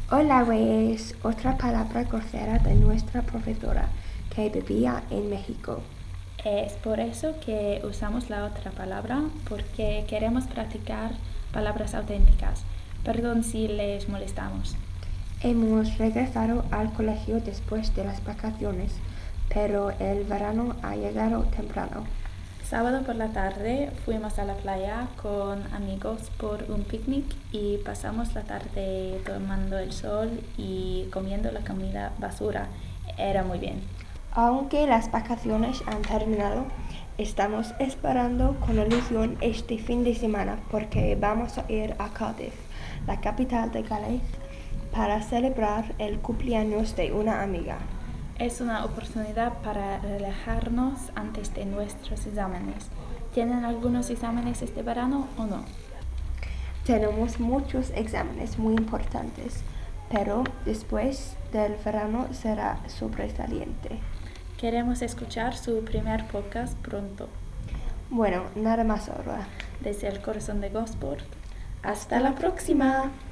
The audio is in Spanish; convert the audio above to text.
Hola, es otra palabra grosera de nuestra profesora que vivía en México. Es por eso que usamos la otra palabra, porque queremos practicar palabras auténticas. Perdón si les molestamos. Hemos regresado al colegio después de las vacaciones, pero el verano ha llegado temprano. Sábado por la tarde fuimos a la playa con amigos por un picnic y pasamos la tarde tomando el sol y comiendo la comida basura. Era muy bien. Aunque las vacaciones han terminado, estamos esperando con ilusión este fin de semana porque vamos a ir a Cádiz, la capital de Gales, para celebrar el cumpleaños de una amiga. Es una oportunidad para relajarnos antes de nuestros exámenes. ¿Tienen algunos exámenes este verano o no? Tenemos muchos exámenes muy importantes, pero después del verano será sobresaliente. Queremos escuchar su primer podcast pronto. Bueno, nada más ahora. Desde el corazón de Gosport. Hasta la próxima.